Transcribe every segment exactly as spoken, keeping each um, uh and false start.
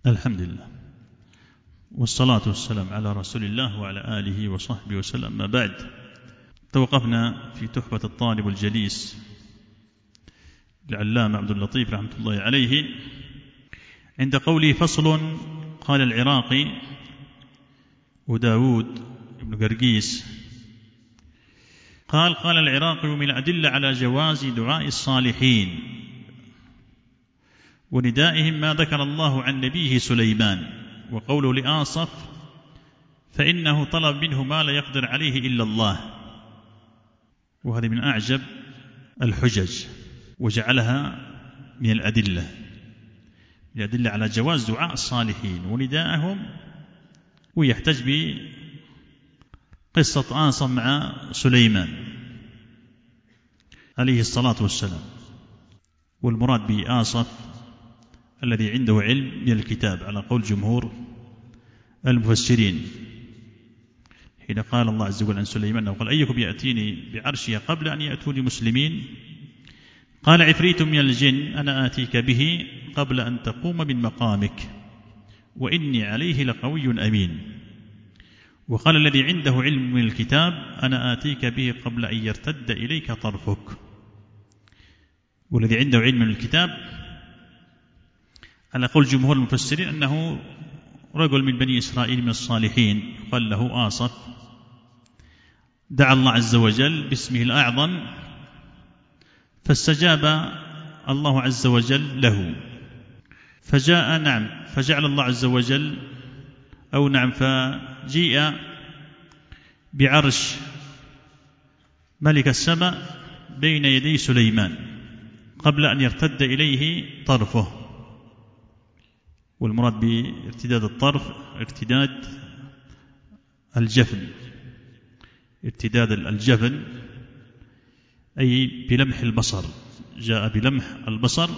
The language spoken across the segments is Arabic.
الحمد لله والصلاة والسلام على رسول الله وعلى آله وصحبه وسلم. ما بعد، توقفنا في تحفة الطالب الجليس العلامة عبد اللطيف رحمة الله عليه عند قوله: فصل. قال العراقي وداود بن قرقيس قال قال العراقي: من الأدلة على جواز دعاء الصالحين وندائهم ما ذكر الله عن نبيه سليمان، وقوله لآصف: فإنه طلب منه ما لا يقدر عليه إلا الله. وهذه من أعجب الحجج، وجعلها من الأدلة من الأدلة على جواز دعاء الصالحين وندائهم، ويحتج بقصة آصف مع سليمان عليه الصلاة والسلام. والمراد بآصف الذي عنده علم من الكتاب على قول جمهور المفسرين، حين قال الله عز وجل عن سليمان: وقال أيكم يأتيني بعرشها قبل أن يأتوني مسلمين؟ قال عفريت من الجن أنا آتيك به قبل أن تقوم من مقامك وإني عليه لقوي أمين. وقال الذي عنده علم من الكتاب أنا آتيك به قبل أن يرتد إليك طرفك. والذي عنده علم من الكتاب على قول جمهور المفسرين أنه رجل من بني إسرائيل من الصالحين قال له آصف، دعا الله عز وجل باسمه الأعظم فاستجاب الله عز وجل له، فجاء نعم فجعل الله عز وجل أو نعم فجيء بعرش ملك السماء بين يدي سليمان قبل أن يرتد إليه طرفه. والمراد بارتداد الطرف ارتداد الجفن، ارتداد الجفن أي بلمح البصر، جاء بلمح البصر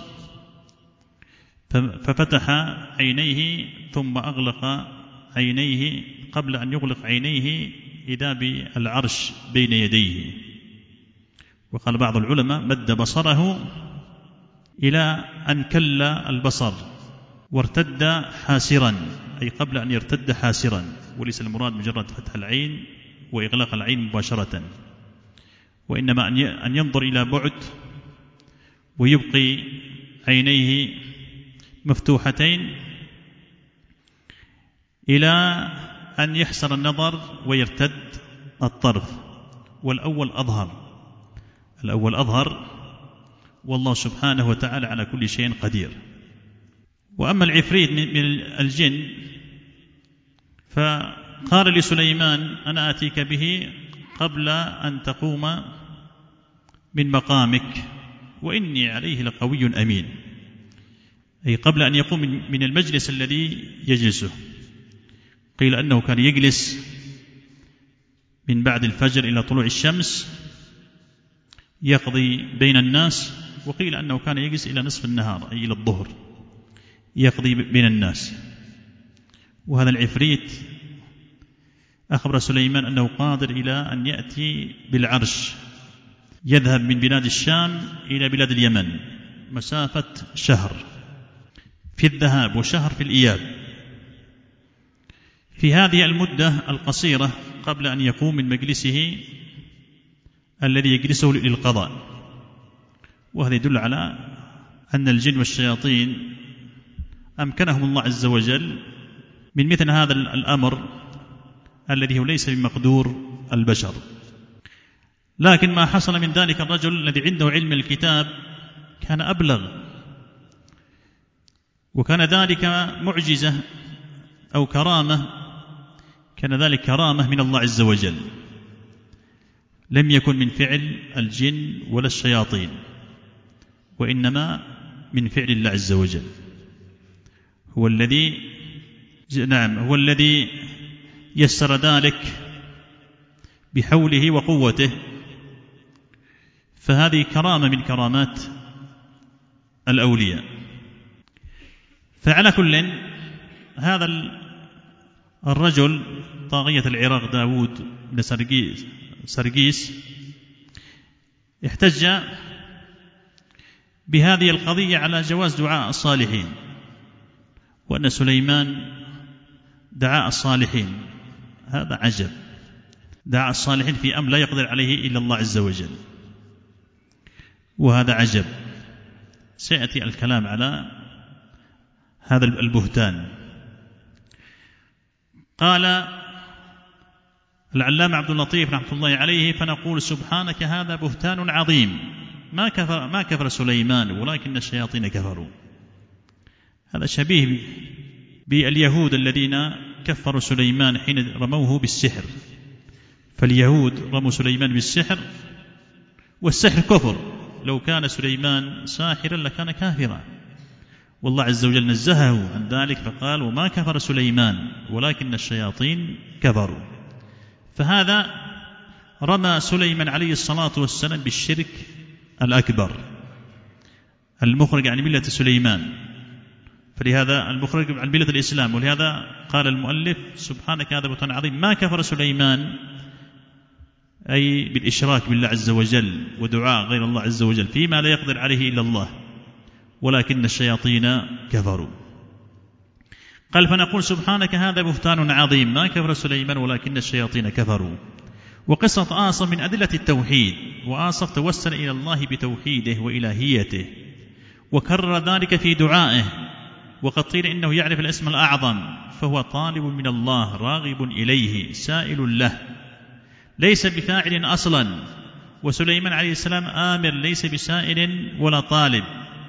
ففتح عينيه ثم أغلق عينيه قبل أن يغلق عينيه إذا بالعرش بين يديه. وقال بعض العلماء: مد بصره إلى أن كل البصر وارتد حاسرا، أي قبل أن يرتد حاسرا، وليس المراد مجرد فتح العين وإغلاق العين مباشرة، وإنما أن ينظر إلى بعد ويبقي عينيه مفتوحتين إلى أن يحسر النظر ويرتد الطرف. والأول أظهر الأول أظهر والله سبحانه وتعالى على كل شيء قدير. وأما العفريت من الجن فقال لسليمان: أنا آتيك به قبل أن تقوم من مقامك وإني عليه لقوي أمين، أي قبل أن يقوم من المجلس الذي يجلسه. قيل أنه كان يجلس من بعد الفجر إلى طلوع الشمس يقضي بين الناس، وقيل أنه كان يجلس إلى نصف النهار أي إلى الظهر يقضي بين الناس. وهذا العفريت أخبر سليمان أنه قادر إلى أن يأتي بالعرش، يذهب من بلاد الشام إلى بلاد اليمن مسافة شهر في الذهاب وشهر في الإياب. في هذه المدة القصيرة قبل أن يقوم من مجلسه الذي يجلسه للقضاء. وهذا يدل على أن الجن والشياطين أمكنهم الله عز وجل من مثل هذا الأمر الذي هو ليس بمقدور البشر. لكن ما حصل من ذلك الرجل الذي عنده علم الكتاب كان أبلغ، وكان ذلك معجزة أو كرامة، كان ذلك كرامة من الله عز وجل، لم يكن من فعل الجن ولا الشياطين، وإنما من فعل الله عز وجل. هو الذي نعم هو الذي يسر ذلك بحوله وقوته، فهذه كرامة من كرامات الأولياء. فعلى كل هذا الرجل طاغية العراق داود بن سرقيس احتج بهذه القضية على جواز دعاء الصالحين وأن سليمان دعاء الصالحين، هذا عجب، دعاء الصالحين في أمر لا يقدر عليه إلا الله عز وجل، وهذا عجب. سيأتي الكلام على هذا البهتان. قال العلامة عبد اللطيف رحمة الله عليه: فنقول سبحانك هذا بهتان عظيم، ما كفر, ما كفر سليمان ولكن الشياطين كفروا. هذا شبيه باليهود الذين كفروا سليمان حين رموه بالسحر، فاليهود رموا سليمان بالسحر، والسحر كفر، لو كان سليمان ساحرا لكان كافرا، والله عز وجل نزهه عن ذلك فقال: وما كفر سليمان ولكن الشياطين كفروا. فهذا رمى سليمان عليه الصلاة والسلام بالشرك الأكبر المخرج عن ملة سليمان، فلهذا المخرج عن ملة الإسلام. ولهذا قال المؤلف: سبحانك هذا بهتان عظيم، ما كفر سليمان أي بالإشراك بالله عز وجل ودعاء غير الله عز وجل فيما لا يقدر عليه إلا الله، ولكن الشياطين كفروا. قال: فنقول سبحانك هذا بهتان عظيم، ما كفر سليمان ولكن الشياطين كفروا. وقصة آصف من أدلة التوحيد، وآصف توسل إلى الله بتوحيده وإلهيته، وكرر ذلك في دعائه، وقد قيل إنه يعرف الاسم الأعظم، فهو طالب من الله راغب إليه سائل له، ليس بفاعل أصلا. وسليمان عليه السلام آمر ليس بسائل ولا طالب،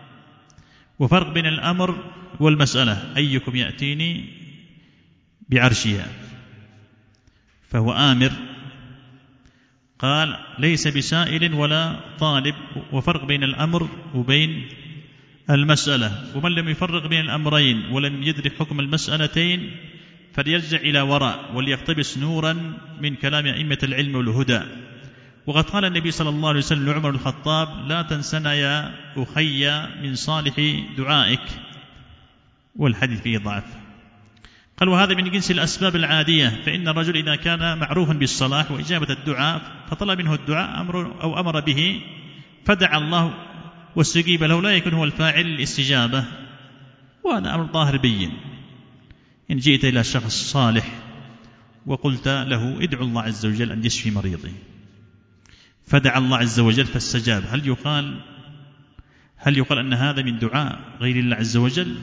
وفرق بين الأمر والمسألة: أيكم يأتيني بعرشها، فهو آمر، قال ليس بسائل ولا طالب، وفرق بين الأمر وبين المسألة. ومن لم يفرق بين الأمرين ولم يدرك حكم المسألتين فليرجع إلى وراء وليقتبس نورا من كلام أئمة العلم والهدى. وقد قال النبي صلى الله عليه وسلم لعمر الخطاب: لا تنسنا يا أخي من صالح دعائك، والحديث فيه ضعف. قال: وهذا من جنس الأسباب العادية، فإن الرجل إذا كان معروفا بالصلاح وإجابة الدعاء فطلب منه الدعاء أمر أو أمر به فدعا الله واستجيب له، لا يكون هو الفاعل الاستجابة، وهذا أمر ظاهر بين. إن جئت إلى شخص صالح وقلت له: ادعو الله عز وجل أن يشفي مريضي، فدعا الله عز وجل فاستجاب، هل يقال هل يقال أن هذا من دعاء غير الله عز وجل،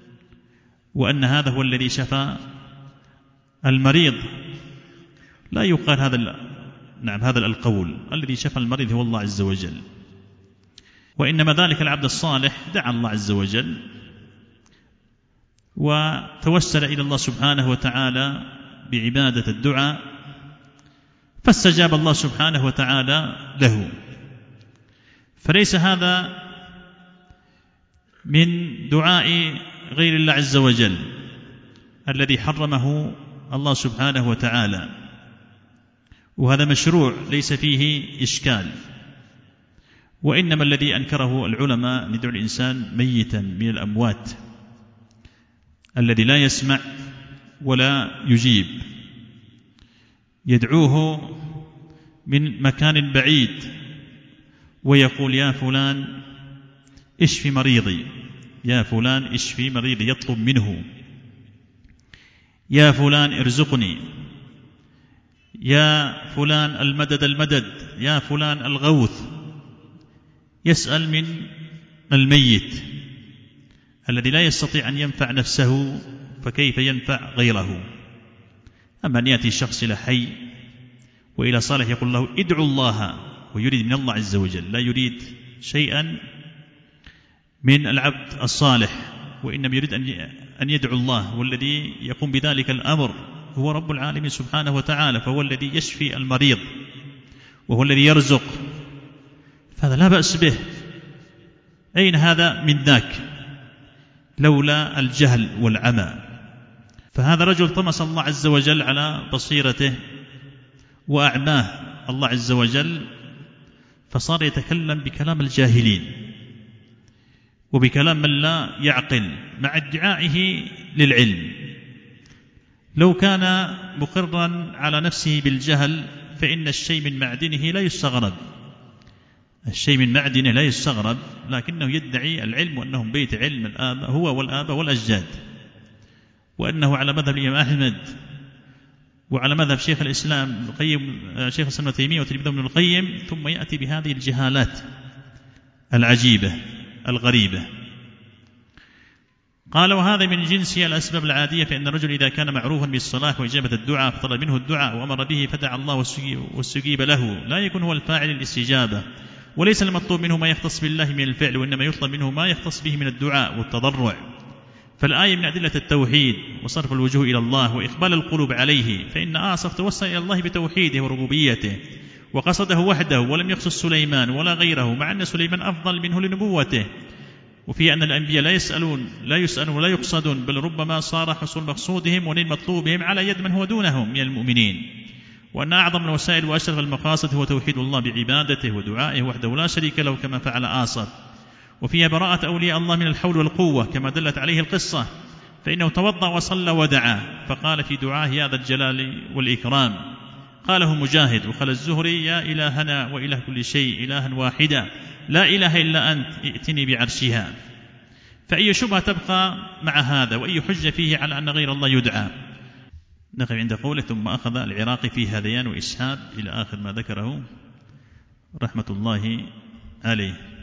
وأن هذا هو الذي شفى المريض؟ لا يقال هذا. نعم، هذا القول الذي شفى المريض هو الله عز وجل، وإنما ذلك العبد الصالح دعا الله عز وجل وتوسل إلى الله سبحانه وتعالى بعبادة الدعاء، فاستجاب الله سبحانه وتعالى له. فليس هذا من دعاء غير الله عز وجل الذي حرمه الله سبحانه وتعالى، وهذا مشروع ليس فيه إشكال. وإنما الذي أنكره العلماء أن يدعو الإنسان ميتا من الأموات الذي لا يسمع ولا يجيب، يدعوه من مكان بعيد ويقول: يا فلان اشفي مريضي، يا فلان اشفي مريضي، يطلب منه: يا فلان ارزقني، يا فلان المدد المدد، يا فلان الغوث. يسأل من الميت الذي لا يستطيع أن ينفع نفسه، فكيف ينفع غيره؟ أما أن يأتي الشخص إلى حي وإلى صالح يقول له: ادعو الله، ويريد من الله عز وجل، لا يريد شيئا من العبد الصالح، وإنما يريد أن يدعو الله، والذي يقوم بذلك الأمر هو رب العالمين سبحانه وتعالى، فهو الذي يشفي المريض وهو الذي يرزق، فهذا لا بأس به. أين هذا من ذاك لولا الجهل والعمى؟ فهذا رجل طمس الله عز وجل على بصيرته وأعماه الله عز وجل، فصار يتكلم بكلام الجاهلين وبكلام من لا يعقل مع ادعائه للعلم. لو كان مقرا على نفسه بالجهل فإن الشيء من معدنه لا يستغرب، الشيء من معدنه لا يستغرب، لكنه يدعي العلم وأنهم بيت علم الآباء هو والآباء والأجداد. وأنه على مذهب الإمام أحمد وعلى مذهب شيخ الإسلام ابن القيم شيخ الإسلام ابن تيمية وتلميذه ابن القيم، ثم يأتي بهذه الجهالات العجيبة الغريبة. قال: وهذا من جنس الأسباب العادية، فإن الرجل إذا كان معروفا بالصلاح وإجابة الدعاء فطلب منه الدعاء وأمر به فدعا الله واستجيب له، لا يكون هو الفاعل الاستجابة، وليس المطلوب منه ما يختص بالله من الفعل، وإنما يطلب منه ما يختص به من الدعاء والتضرع. فالآية من أدلة التوحيد وصرف الوجوه إلى الله وإقبال القلوب عليه، فإن آصف توسل إلى الله بتوحيده وربوبيته وقصده وحده ولم يخصص سليمان ولا غيره، مع أن سليمان أفضل منه لنبوته، وفي أن الأنبياء لا يسألون لا يسألون ولا يقصدون، بل ربما صار حصول مقصودهم ونيل مطلوبهم على يد من هو دونهم من المؤمنين، وأن أعظم الوسائل وأشرف المقاصد هو توحيد الله بعبادته ودعائه وحده لا شريك له كما فعل آصف. وفيها براءة أولياء الله من الحول والقوة كما دلت عليه القصة، فإنه توضأ وصلى ودعا، فقال في دعاه: يا ذا الجلال والإكرام. قاله مجاهد وقال الزهري: يا إلهنا وإله كل شيء إلها واحدا لا إله إلا أنت ائتني بعرشها. فأي شبهة تبقى مع هذا، وأي حجة فيه على أن غير الله يدعى؟ نقف عند قوله: ثم أخذ العراقي في هذيان وإسحاب إلى آخر ما ذكره رحمة الله عليه.